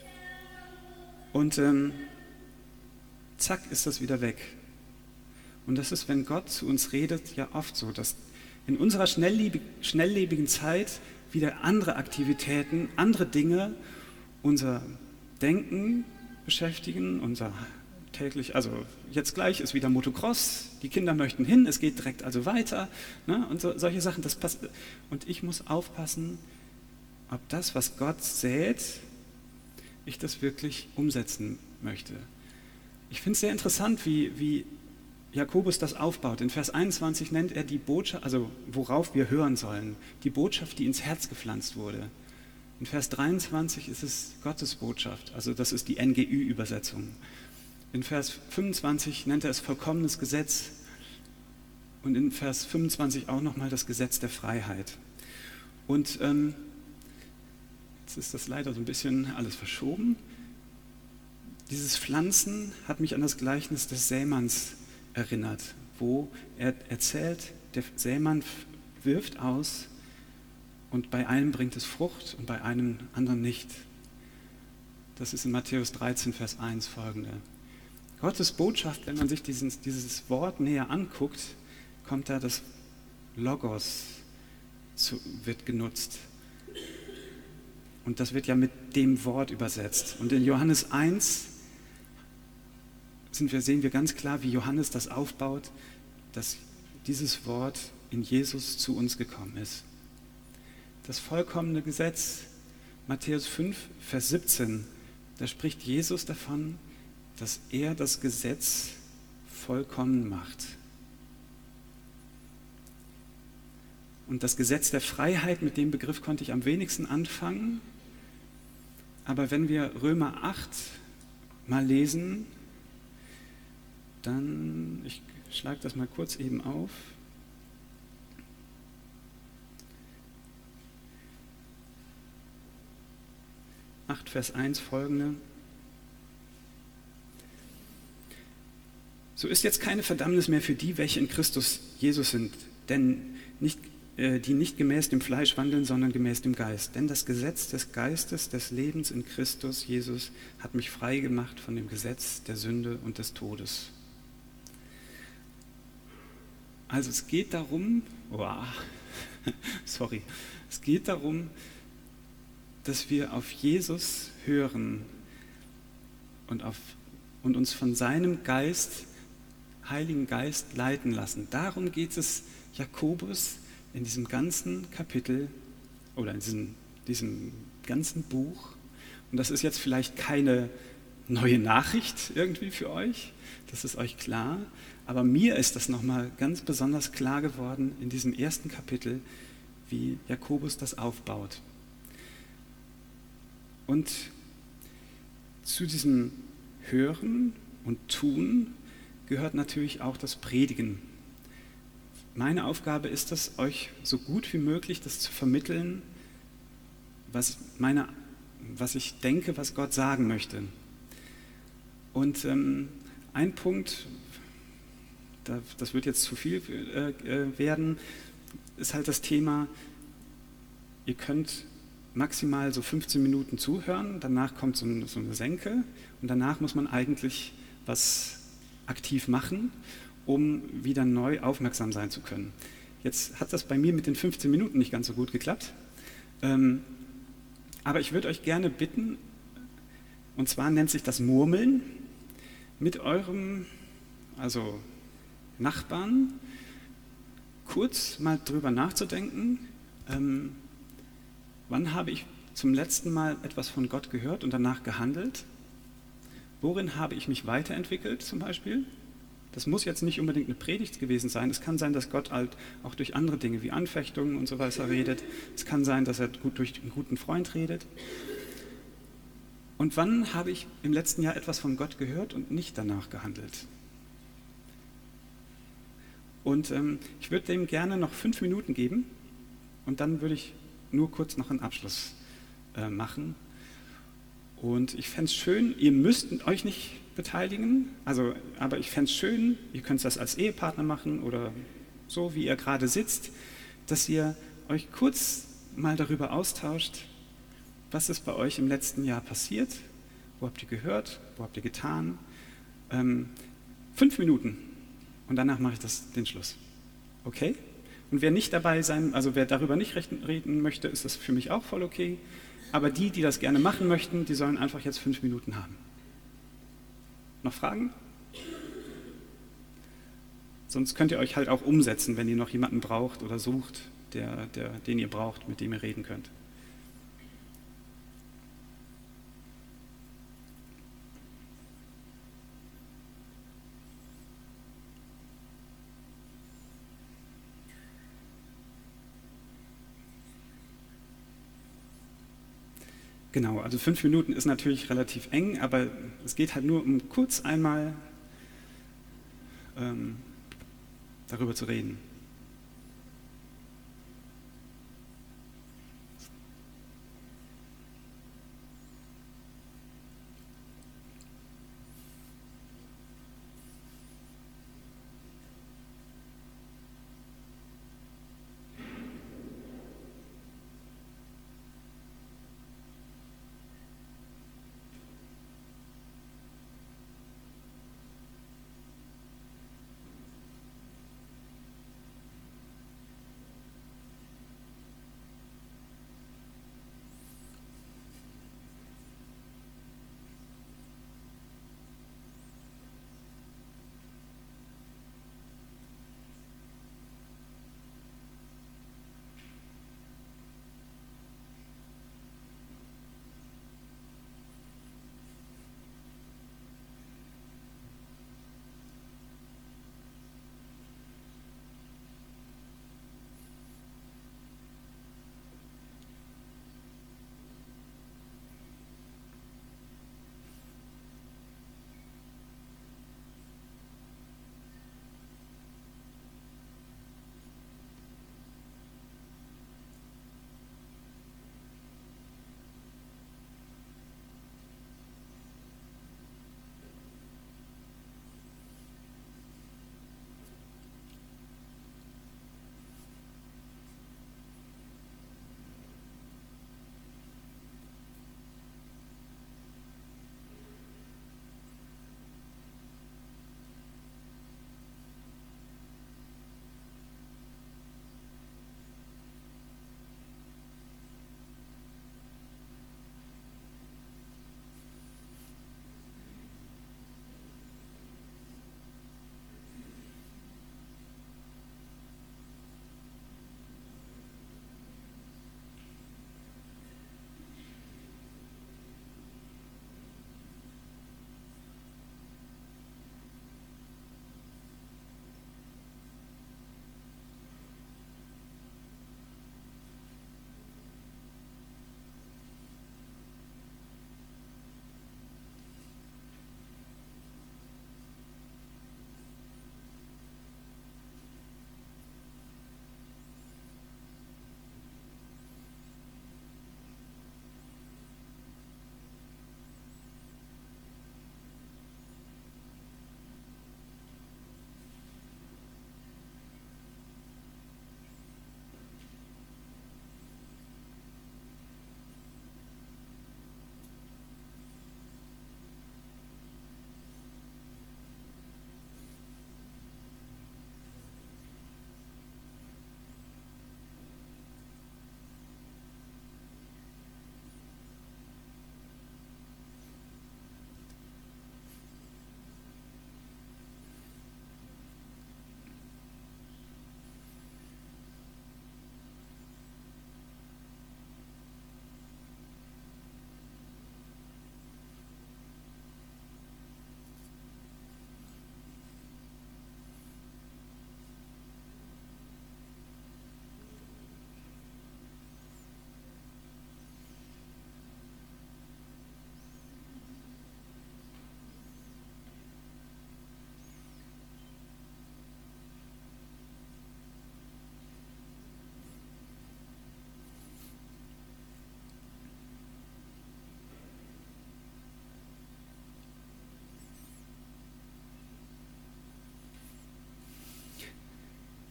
Speaker 1: Und zack, ist das wieder weg. Und das ist, wenn Gott zu uns redet, ja oft so, dass in unserer schnelllebigen Zeit wieder andere Aktivitäten, andere Dinge unser Denken beschäftigen, unser täglich, also jetzt gleich ist wieder Motocross, die Kinder möchten hin, es geht direkt also weiter, ne? Und solche Sachen, das passt. Und ich muss aufpassen, ob das, was Gott sät, ich das wirklich umsetzen möchte. Ich finde es sehr interessant, wie Jakobus das aufbaut. In Vers 21 nennt er die Botschaft, also worauf wir hören sollen, die Botschaft, die ins Herz gepflanzt wurde. In Vers 23 ist es Gottes Botschaft, also das ist die NGÜ-Übersetzung. In Vers 25 nennt er es vollkommenes Gesetz und in Vers 25 auch nochmal das Gesetz der Freiheit. Und jetzt ist das leider so ein bisschen alles verschoben. Dieses Pflanzen hat mich an das Gleichnis des Sämanns erinnert, wo er erzählt, der Sämann wirft aus und bei einem bringt es Frucht und bei einem anderen nicht. Das ist in Matthäus 13, Vers 1 folgende. Gottes Botschaft, wenn man sich dieses Wort näher anguckt, kommt da das Logos, wird genutzt. Und das wird ja mit dem Wort übersetzt. Und in Johannes 1 sehen wir ganz klar, wie Johannes das aufbaut, dass dieses Wort in Jesus zu uns gekommen ist. Das vollkommene Gesetz, Matthäus 5, Vers 17, da spricht Jesus davon, dass er das Gesetz vollkommen macht. Und das Gesetz der Freiheit, mit dem Begriff konnte ich am wenigsten anfangen. Aber wenn wir Römer 8 mal lesen, dann, ich schlage das mal kurz eben auf. Vers 1 folgende. So ist jetzt keine Verdammnis mehr für die, welche in Christus Jesus sind, denn die nicht gemäß dem Fleisch wandeln, sondern gemäß dem Geist. Denn das Gesetz des Geistes, des Lebens in Christus Jesus hat mich frei gemacht von dem Gesetz der Sünde und des Todes. Also es geht darum, es geht darum, dass wir auf Jesus hören und uns von seinem Geist, Heiligen Geist, leiten lassen. Darum geht es Jakobus in diesem ganzen Kapitel oder in diesem ganzen Buch. Und das ist jetzt vielleicht keine neue Nachricht irgendwie für euch, das ist euch klar, aber mir ist das nochmal ganz besonders klar geworden in diesem ersten Kapitel, wie Jakobus das aufbaut. Und zu diesem Hören und Tun gehört natürlich auch das Predigen. Meine Aufgabe ist es, euch so gut wie möglich das zu vermitteln, was ich denke, was Gott sagen möchte. Und ein Punkt, das wird jetzt zu viel werden, ist halt das Thema, ihr könnt maximal so 15 Minuten zuhören, danach kommt so eine Senke und danach muss man eigentlich was aktiv machen, um wieder neu aufmerksam sein zu können. Jetzt hat das bei mir mit den 15 Minuten nicht ganz so gut geklappt, aber ich würde euch gerne bitten, und zwar nennt sich das Murmeln, mit eurem Nachbarn kurz mal drüber nachzudenken, wann habe ich zum letzten Mal etwas von Gott gehört und danach gehandelt? Worin habe ich mich weiterentwickelt zum Beispiel? Das muss jetzt nicht unbedingt eine Predigt gewesen sein. Es kann sein, dass Gott halt auch durch andere Dinge wie Anfechtungen und so weiter redet. Es kann sein, dass er durch einen guten Freund redet. Und wann habe ich im letzten Jahr etwas von Gott gehört und nicht danach gehandelt? Und ich würde dem gerne noch 5 Minuten geben und dann würde ich nur kurz noch einen Abschluss machen. Und ich fände es schön, ihr müsst euch nicht beteiligen, aber ich fände es schön, ihr könnt das als Ehepartner machen oder so, wie ihr gerade sitzt, dass ihr euch kurz mal darüber austauscht, was ist bei euch im letzten Jahr passiert, wo habt ihr gehört, wo habt ihr getan. 5 Minuten und danach mache ich den Schluss. Okay? Und wer nicht dabei sein, also wer darüber nicht reden möchte, ist das für mich auch voll okay. Aber die das gerne machen möchten, die sollen einfach jetzt 5 Minuten haben. Noch Fragen? Sonst könnt ihr euch halt auch umsetzen, wenn ihr noch jemanden braucht oder sucht, den ihr braucht, mit dem ihr reden könnt. Genau, also 5 Minuten ist natürlich relativ eng, aber es geht halt nur um kurz einmal darüber zu reden.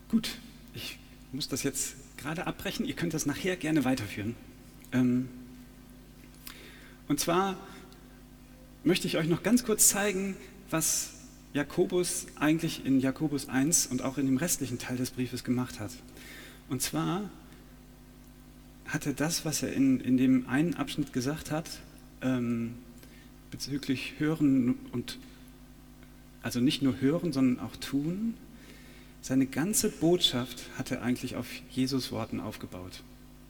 Speaker 1: Gut, ich muss das jetzt gerade abbrechen. Ihr könnt das nachher gerne weiterführen. Und zwar möchte ich euch noch ganz kurz zeigen, was Jakobus eigentlich in Jakobus 1 und auch in dem restlichen Teil des Briefes gemacht hat. Und zwar hat er das, was er in dem einen Abschnitt gesagt hat, bezüglich Hören und, also nicht nur hören, sondern auch tun, seine ganze Botschaft hat er eigentlich auf Jesus Worten aufgebaut.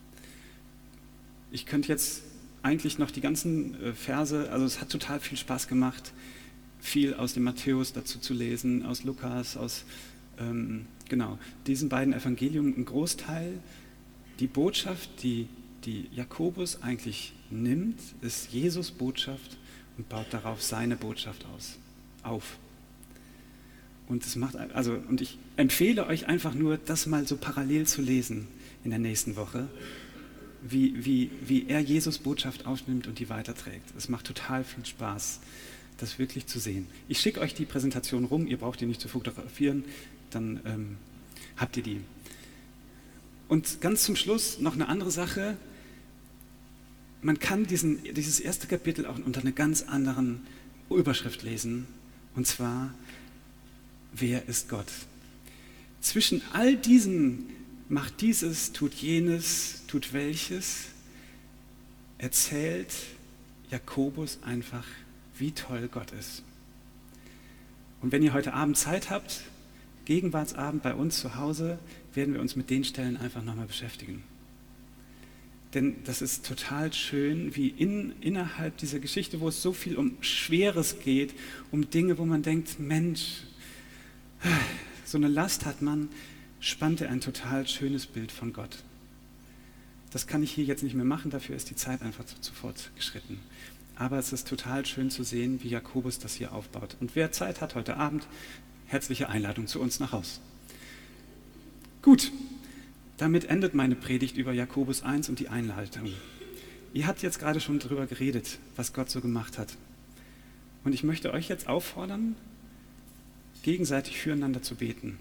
Speaker 1: Ich könnte jetzt eigentlich noch die ganzen Verse, also es hat total viel Spaß gemacht, viel aus dem Matthäus dazu zu lesen, aus Lukas, aus diesen beiden Evangelien, ein Großteil. Die Botschaft, die Jakobus eigentlich nimmt, ist Jesus Botschaft und baut darauf seine Botschaft auf. Und und ich empfehle euch einfach nur, das mal so parallel zu lesen in der nächsten Woche, wie er Jesus Botschaft aufnimmt und die weiterträgt. Es macht total viel Spaß, das wirklich zu sehen. Ich schicke euch die Präsentation rum, ihr braucht die nicht zu fotografieren, dann habt ihr die. Und ganz zum Schluss noch eine andere Sache. Man kann dieses erste Kapitel auch unter einer ganz anderen Überschrift lesen, und zwar: Wer ist Gott? Zwischen all diesen, macht dieses, tut jenes, tut welches, erzählt Jakobus einfach, wie toll Gott ist. Und wenn ihr heute Abend Zeit habt, Gegenwartsabend bei uns zu Hause, werden wir uns mit den Stellen einfach nochmal beschäftigen. Denn das ist total schön, wie innerhalb dieser Geschichte, wo es so viel um Schweres geht, um Dinge, wo man denkt, Mensch, so eine Last hat man, spannt er ein total schönes Bild von Gott. Das kann ich hier jetzt nicht mehr machen, dafür ist die Zeit einfach zu fortgeschritten. Aber es ist total schön zu sehen, wie Jakobus das hier aufbaut. Und wer Zeit hat heute Abend, herzliche Einladung zu uns nach Haus. Gut, damit endet meine Predigt über Jakobus 1 und die Einleitung. Ihr habt jetzt gerade schon darüber geredet, was Gott so gemacht hat. Und ich möchte euch jetzt auffordern, gegenseitig füreinander zu beten,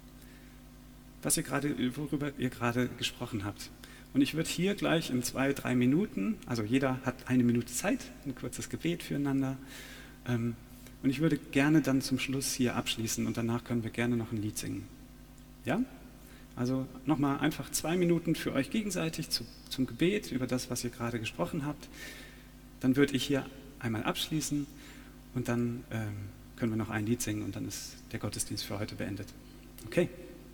Speaker 1: worüber ihr gerade gesprochen habt. Und ich würde hier gleich in 2-3 Minuten, also jeder hat 1 Minute Zeit, ein kurzes Gebet füreinander. Und ich würde gerne dann zum Schluss hier abschließen und danach können wir gerne noch ein Lied singen. Ja? Also nochmal einfach 2 Minuten für euch gegenseitig zum Gebet über das, was ihr gerade gesprochen habt. Dann würde ich hier einmal abschließen und dann können wir noch ein Lied singen und dann ist der Gottesdienst für heute beendet. Okay.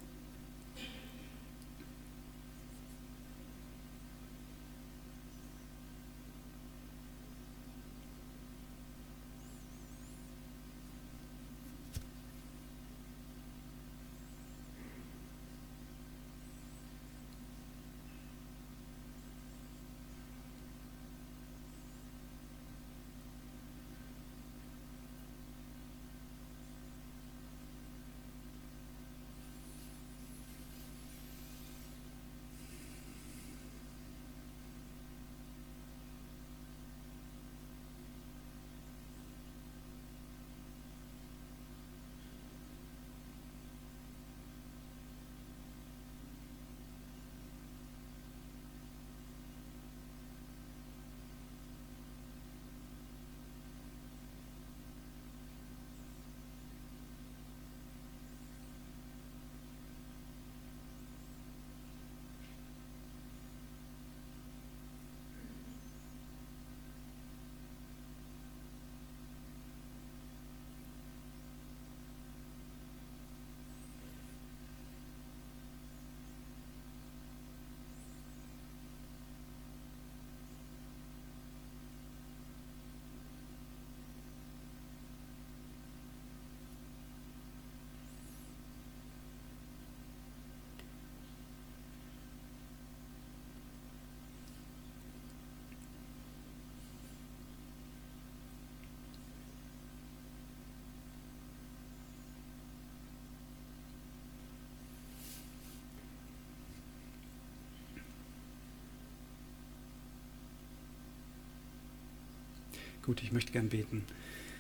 Speaker 1: Gut, ich möchte gern beten.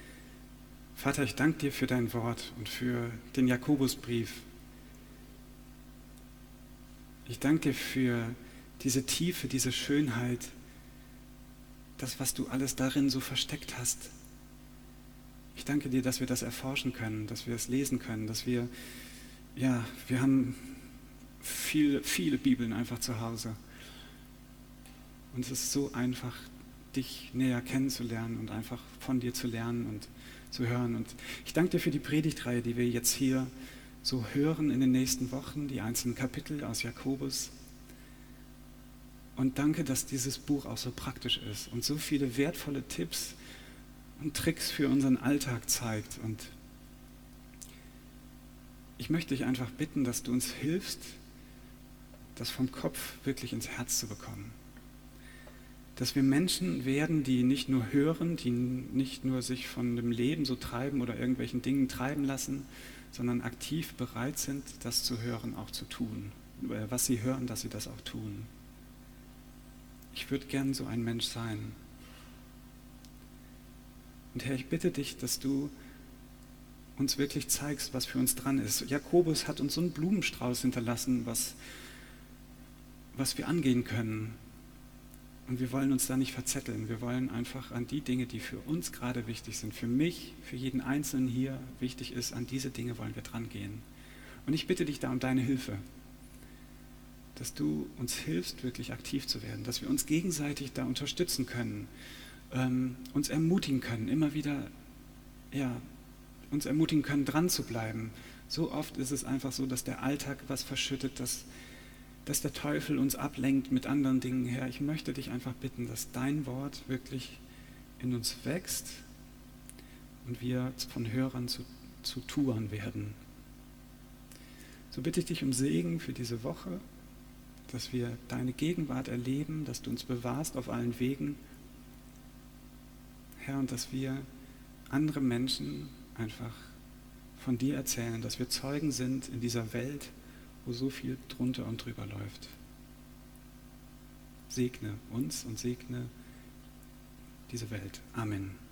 Speaker 1: Vater, ich danke dir für dein Wort und für den Jakobusbrief. Ich danke dir für diese Tiefe, diese Schönheit, das, was du alles darin so versteckt hast. Ich danke dir, dass wir das erforschen können, dass wir es lesen können, dass wir haben viele Bibeln einfach zu Hause. Und es ist so einfach, dich näher kennenzulernen und einfach von dir zu lernen und zu hören. Und ich danke dir für die Predigtreihe, die wir jetzt hier so hören in den nächsten Wochen, die einzelnen Kapitel aus Jakobus. Und danke, dass dieses Buch auch so praktisch ist und so viele wertvolle Tipps und Tricks für unseren Alltag zeigt. Und ich möchte dich einfach bitten, dass du uns hilfst, das vom Kopf wirklich ins Herz zu bekommen. Dass wir Menschen werden, die nicht nur hören, die nicht nur sich von dem Leben so treiben oder irgendwelchen Dingen treiben lassen, sondern aktiv bereit sind, das zu hören, auch zu tun. Was sie hören, dass sie das auch tun. Ich würde gern so ein Mensch sein. Und Herr, ich bitte dich, dass du uns wirklich zeigst, was für uns dran ist. Jakobus hat uns so einen Blumenstrauß hinterlassen, was wir angehen können. Und wir wollen uns da nicht verzetteln. Wir wollen einfach an die Dinge, die für uns gerade wichtig sind, für mich, für jeden Einzelnen hier wichtig ist, an diese Dinge wollen wir dran gehen. Und ich bitte dich da um deine Hilfe, dass du uns hilfst, wirklich aktiv zu werden, dass wir uns gegenseitig da unterstützen können, uns ermutigen können, immer wieder, uns ermutigen können, dran zu bleiben. So oft ist es einfach so, dass der Alltag was verschüttet, dass der Teufel uns ablenkt mit anderen Dingen. Herr, ich möchte dich einfach bitten, dass dein Wort wirklich in uns wächst und wir von Hörern zu Tuern werden. So bitte ich dich um Segen für diese Woche, dass wir deine Gegenwart erleben, dass du uns bewahrst auf allen Wegen, Herr, und dass wir andere Menschen einfach von dir erzählen, dass wir Zeugen sind in dieser Welt, wo so viel drunter und drüber läuft. Segne uns und segne diese Welt. Amen.